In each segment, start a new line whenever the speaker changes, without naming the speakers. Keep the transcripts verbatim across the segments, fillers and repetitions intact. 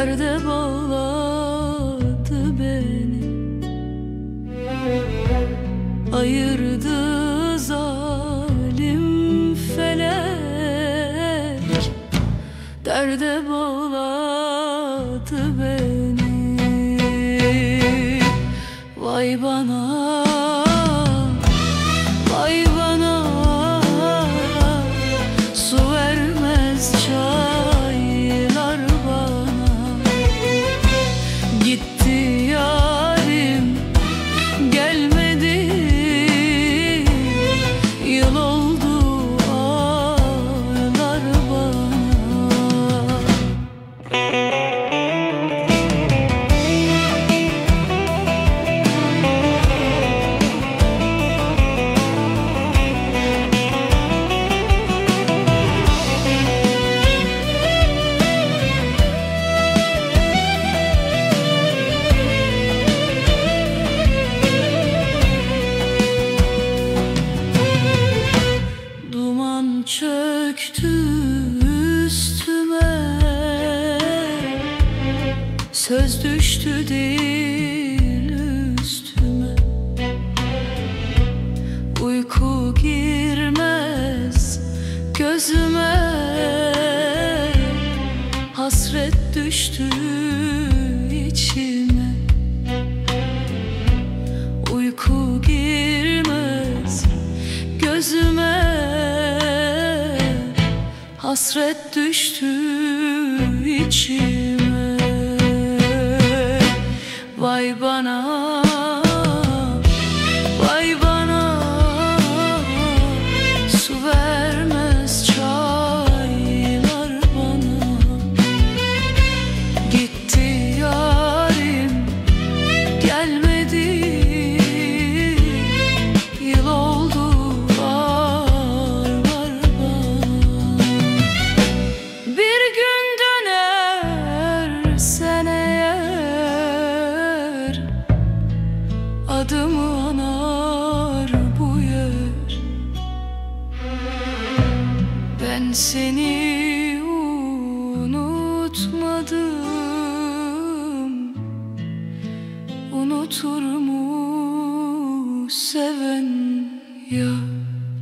derde bağladı beni, ayırdı zalim felek, derde bağladı beni. Vay bana, vay bana, su vermez çaylar bana. Gitti yarim, gelmedi, yıl oldu aylar bana. Duman çöktü üstüme, söz düştü dil üstüme. Uyku girmez gözüme, hasret düştü içime. Uyku girmez gözüme, hasret düştü içime. Vay bana, vay bana, su vermez çaylar bana. Gitti yarim, gelmedi, yıl oldu var var bana. Bir gün dönersen eğer, adımı anar bu yer. Ben seni unutmadım, unutur mu seven yar?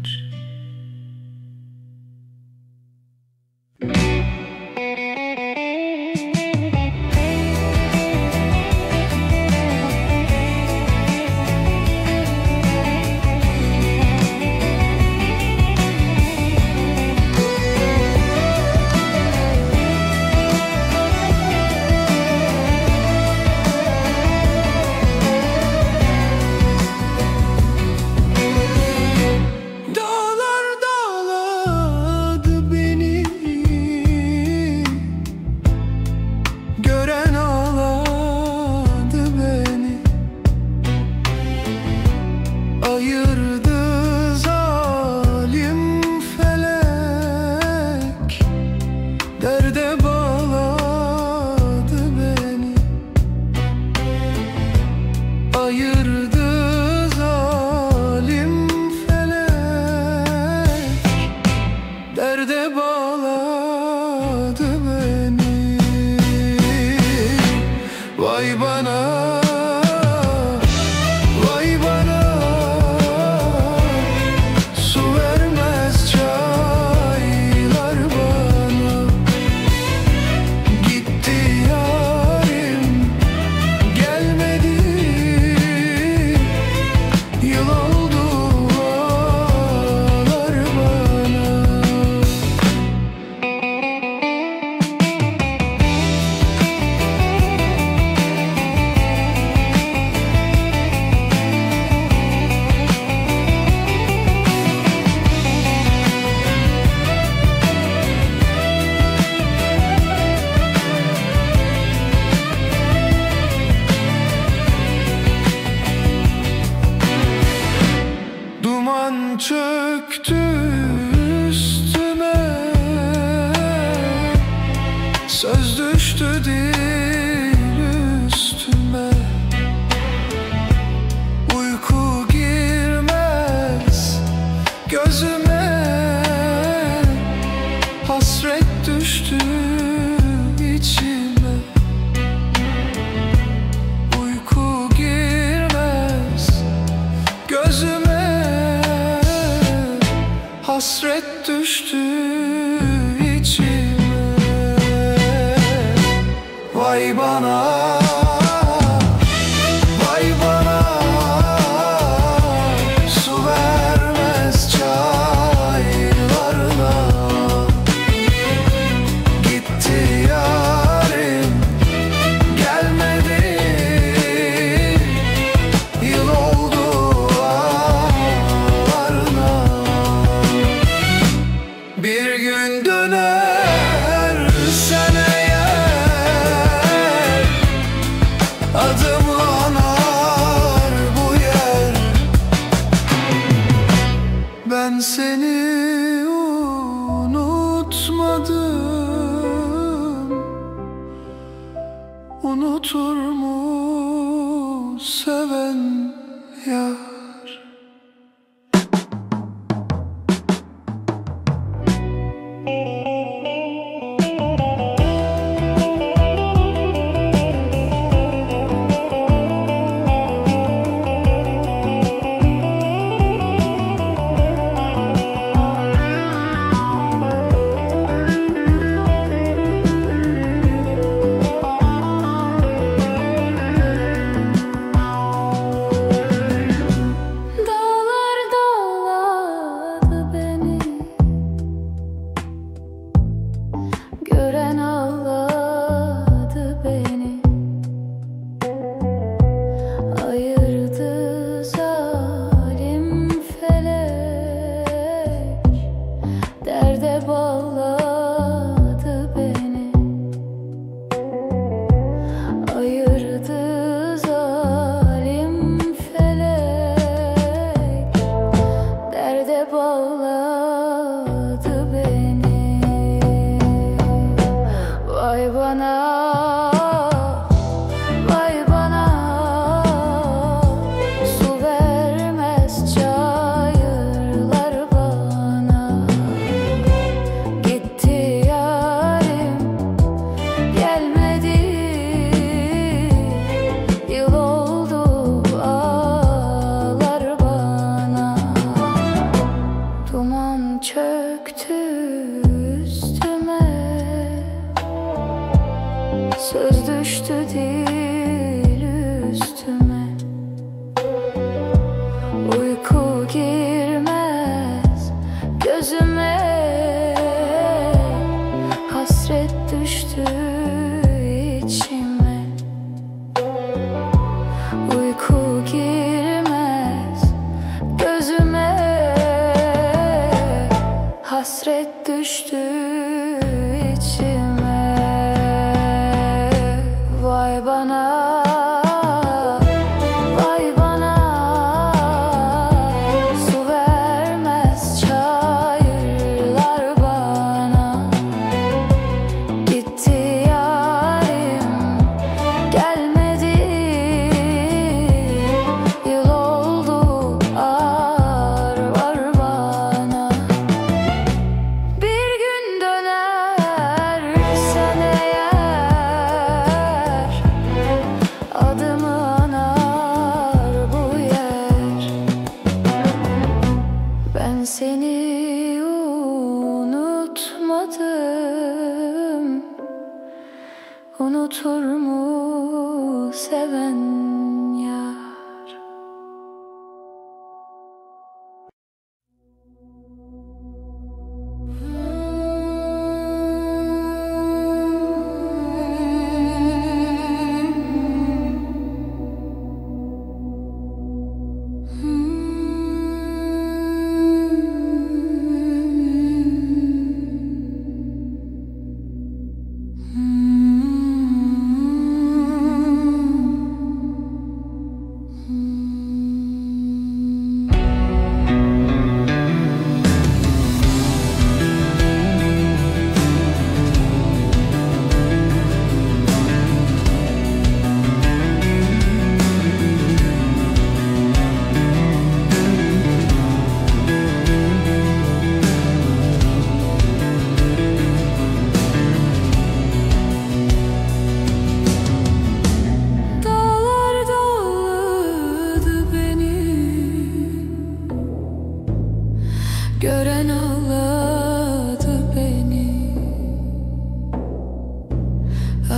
Ayırdı zalim felek, derde bağladı beni. Ayırdı zalim felek, derde bağladı beni. Vay bana, duman çöktü üstüme, söz düştü dil üstüme. Uyku girmez gözüme, hasret düştü içime. Vay bana, vay bana, su vermez çaylarına. Gitti yarim, gelmedi, yıl oldu ağlarına. Bir gün dönersen eğer, adımı anar bu yer. Ben seni unutmadım, unutur mu seven yar?
Gören ağladı beni, ayırdı zalim felek, derde bağladı beni, ayırdı zalim felek, derde bağladı beni. Vay bana, vay bana, su vermez çayırlar bana. Gitti yarim, gelmedi, yıl oldu ağlar bana. Duman çöktü üstüme, söz düştü dil üstüme. Uyku girmez gözüme, hasret düştü içime. Uyku girmez gözüme, hasret düştü içime. Vay bana, vay bana, su vermez çayırlar bana. Gitti yarim, gelmedi, yıl oldu ağır var bana. Bir gün dönersen eğer, adımı anar bu yer. Ben seni unutmadım, unutur mu seven yar?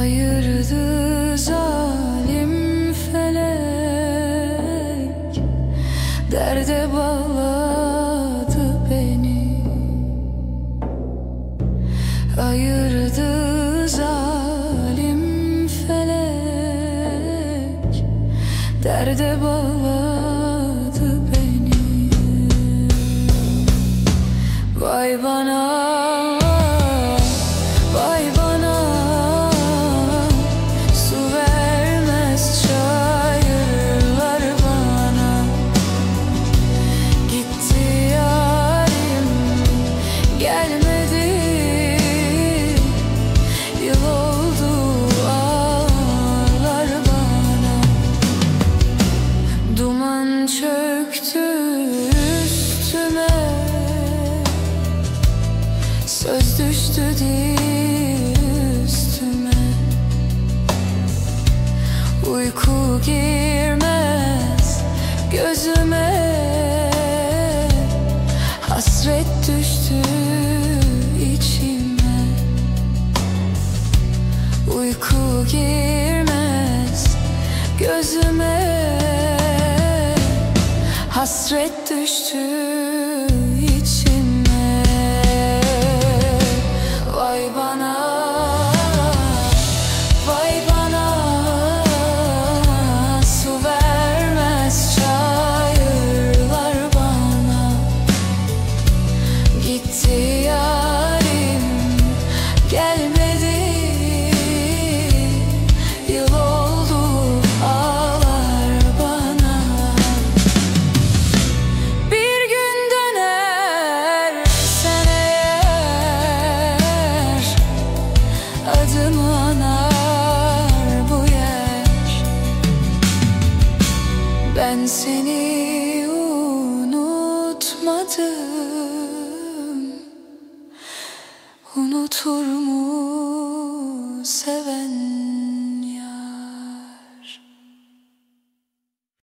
Ayırdı zalim felek, derde bağladı beni. Ayırdı zalim felek, derde bağladı beni. Vay bana, vay bana, su vermez çayırlar bana. Gitti yarim, gelmedi, yıl oldu ağlar bana. Duman çöktü üstüme, söz düştü üstüme. Uyku girmez gözüme, hasret düştü içime. Uyku girmez gözüme, hasret düştü içime. Vay bana, vay bana, su vermez çayırlar bana. Gitti yarim, gelmedi, yıl oldu ağlar bana. Bir gün dönersen eğer, adımı anar bu yer. Ben seni unutmadım, unutur mu seven?